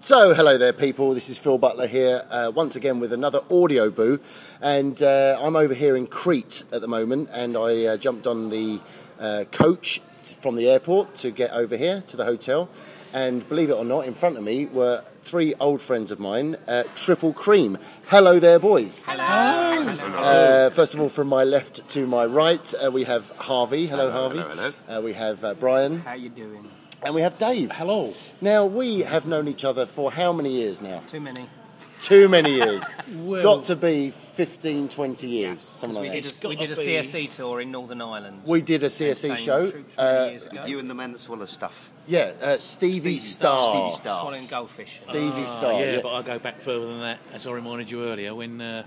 So, hello there people, this is Phil Butler here, once again with another Audio Boo, and I'm over here in Crete at the moment, and I jumped on the coach from the airport to get over here to the hotel, and believe it or not, in front of me were three old friends of mine, Triple Cream. Hello there, boys. Hello. First of all, from my left to my right, we have Harvey. Hello, Harvey. Hello. We have Brian. How you doing? And we have Dave. Hello. Now, we have known each other for how many years now? Too many. Too many years. Well, Got to be 15, 20 years, something We like that. did a CSE tour in Northern Ireland. We did a CSE Same show. troops many years ago. You and the man that swallows stuff. Yeah, Stevie Star. Swallowing goldfish. Stevie Star. yeah, but I go back further than that, as I reminded you earlier, when at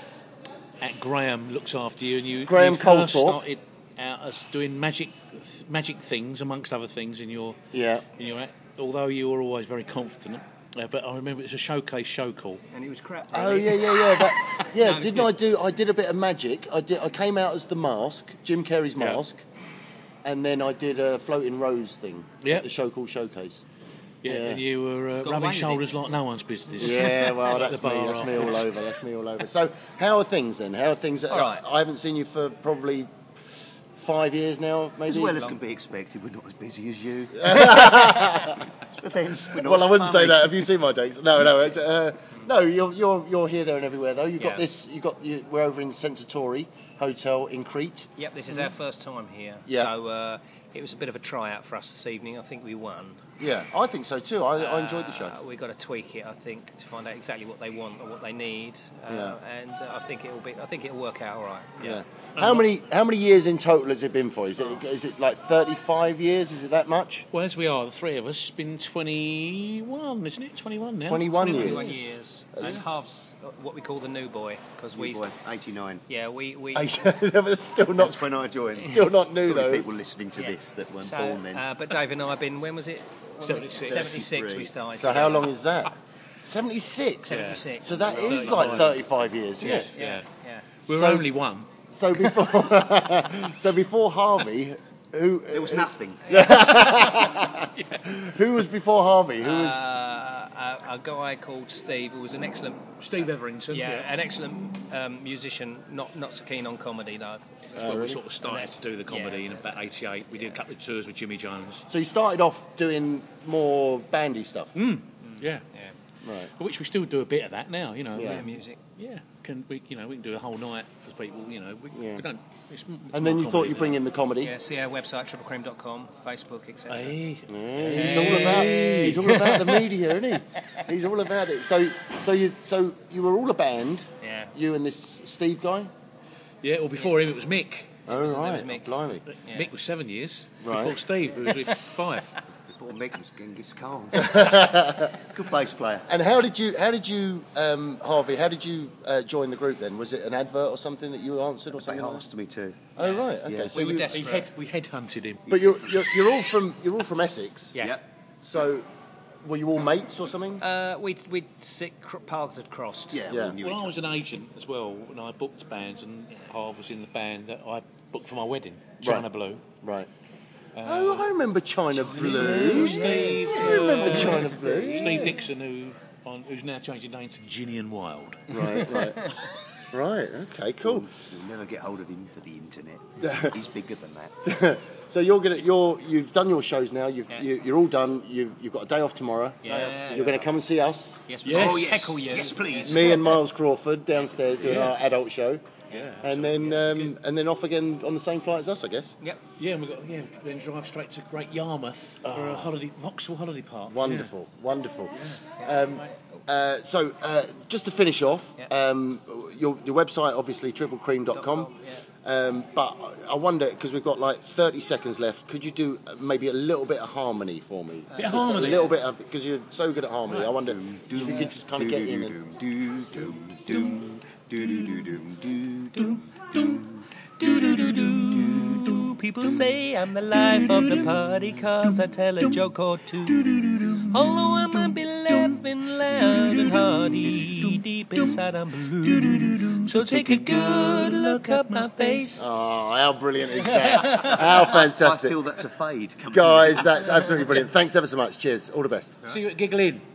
Graham looks after you, and you Graham you first Colthorpe. started out as doing magic things, amongst other things, in your act. Although you were always very confident. But I remember it was a showcase show call. And he was crap. Oh Really. yeah. No, Didn't I do? I did a bit of magic. I came out as the mask, Jim Carrey's mask, and then I did a floating rose thing. Yeah. At the show called Showcase. Yeah, and you were Got away rubbing with shoulders like no one's business. Yeah, well, At that's the me. bar That's me all afterwards. over. That's me all over. So, how are things then? How are things? All right. I haven't seen you for probably 5 years now, maybe. As well as can be expected, we're not as busy as you. But then we're not Well, I as wouldn't say funny. that. Have you seen my dates? No. It's, no, you're here, there, and everywhere though. You've got Yeah. this. We're over in Sensatori Hotel in Crete. Yep, this is our first time here. Yeah. So it was a bit of a tryout for us this evening. I think we won. Yeah, I think so too. I enjoyed the show. We've got to tweak it, I think, to find out exactly what they want or what they need. Yeah. And I think it'll work out all right. Yeah. How many years in total has it been for? Is it like 35 years? Is it that much? Well, as we are, the three of us, it's been 21, isn't it? 21 now. 21 years. 21 years. That's halves what we call the new boy, because New boy, 89. Yeah, we That's still not. That's when I joined. Still not new Probably though. people listening to this that weren't So, born then. but Dave and I have been. When was it? 76. 76 we started. So how long is that? 76. 76. So that is like 35 years. Yeah. Yeah. We were So- only one. So before, before Harvey, who There was nothing. who was before Harvey? Who was? A guy called Steve, who was an excellent, Steve Everington. an excellent musician. Not so keen on comedy though. Well, we sort of started to do the comedy in about 88. We did a couple of tours with Jimmy Jones. So you started off doing more bandy stuff. Yeah. Yeah, Right. Which we still do a bit of that now, Yeah. yeah, music. Yeah, we can do a whole night for people. We don't. It's And then more you thought comedy you'd bring now. in the comedy. Yeah, see our website triplecream.com, Facebook, etc. Hey, He's all about the media, isn't he? He's all about it. So you were all a band. Yeah. You and this Steve guy. yeah. Well, before him it was Mick. Oh right, Mick. blimey. Yeah. Mick was 7 years. Right. Before Steve, who was with 5. Before Mick was Genghis Khan. Good bass player. And how did you, Harvey? How did you join the group then? Was it an advert or something that you answered or They something? Like asked me to. that? Oh right, okay. Yeah. So We were you, desperate. We headhunted him. but you're all from Essex. Yeah. Yep. So were you all mates or something? We'd paths had crossed. Yeah. Yeah. we knew Well, each I other. was an agent as well, and I booked bands, and Harv was in the band that I booked for my wedding, China Right. Blue. Right. Oh, I remember China Blue. Steve, I remember China Blue. Steve Dixon, who's now changed his name to Ginny and Wild. Right. Right. Okay. Cool. You'll never get hold of him for the internet. He's bigger than that. So you've done your shows now. You're all done. You've got a day off tomorrow. Yeah. You're going to come and see us. Yes, Yes. we'll Oh, yes. heckle you. Yes, please. Me and Miles Crawford downstairs doing Yeah. our adult show. Yeah. And then off again on the same flight as us, I guess. Yep. Yeah, and then drive straight to Great Yarmouth for a Vauxhall holiday park. Wonderful. So just to finish off, your website obviously triplecream.com. But I wonder, because we've got like 30 seconds left, could you do maybe a little bit of harmony for me? Bit of Just harmony? A little bit of, because you're so good at harmony. I wonder if you could just kind of get in and. People say I'm the life of the party, cause I tell a joke or two. Although I might be laughing loud and hearty, deep inside I'm blue. So take a good look up my face. Oh, how brilliant is that? How I fantastic. feel that's a fade. Guys, that's absolutely brilliant. Thanks ever so much. Cheers. All the best. See you at Giggle In.